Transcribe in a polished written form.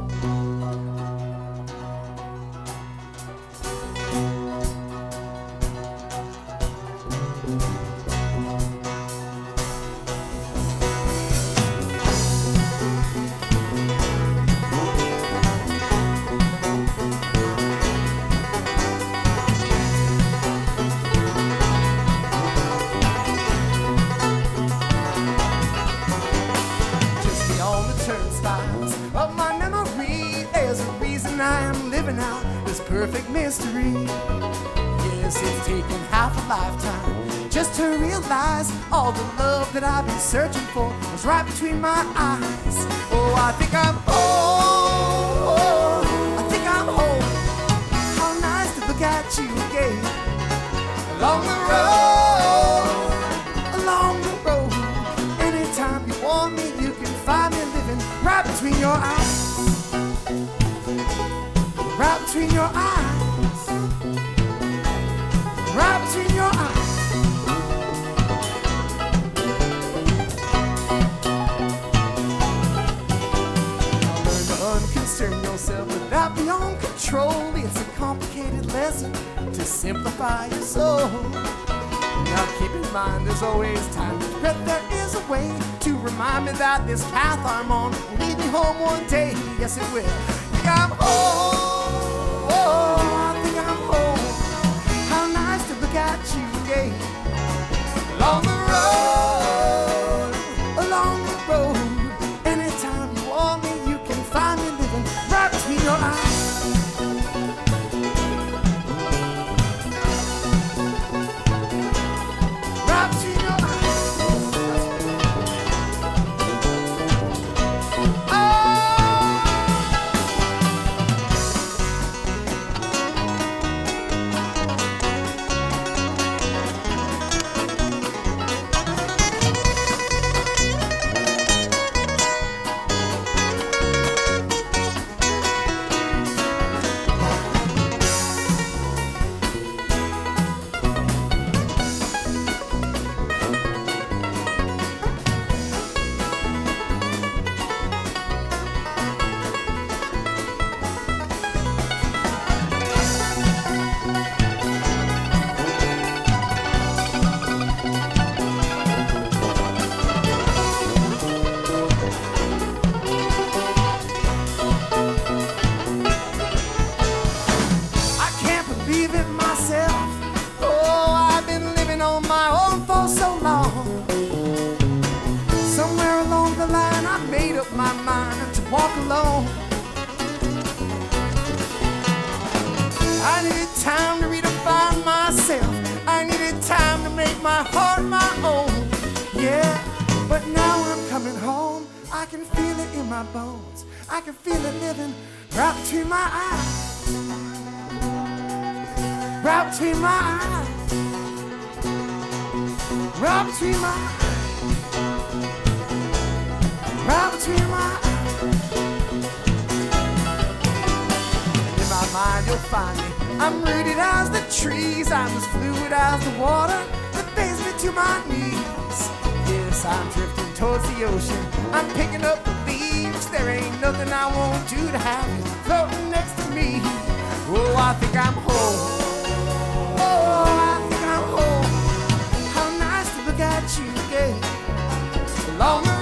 Of my memory, there's a reason I am living out this perfect mystery. Yes, it's taken half a lifetime just to realize all the love that I've been searching for was right between my eyes. Oh, I think I'm home. I think I'm home. How nice to look at you again. Along the road. Anytime you want me, you can find me living right between your eyes. Right between your eyes. Right between your eyes. Learn to unconcern yourself without beyond control. It's a complicated lesson to simplify your soul. Now keep in mind there's always time to regret. There is a way to remind me that this path I'm on will lead me home one day. Yes, it will. I think I'm home. I think I'm home. How nice to look at you again. Along the road. Anytime you want me, you can find me living right between your eyes. Somewhere along the line I made up my mind to walk alone. I needed time to redefine myself. I needed time to make my heart my own. Yeah, but now I'm coming home. I can feel it in my bones. I can feel it living right between my eyes. Right between my eyes. Right between my eyes. Right between my eyes. And in my mind you'll find me. I'm rooted as the trees. I'm as fluid as the water that bathes me to my knees. Yes, I'm drifting towards the ocean. I'm picking up the leaves. There ain't nothing I won't do to have you floating next to me. Oh, I think I'm home. Oh, I think I'm home. How nice to look at you again. Along the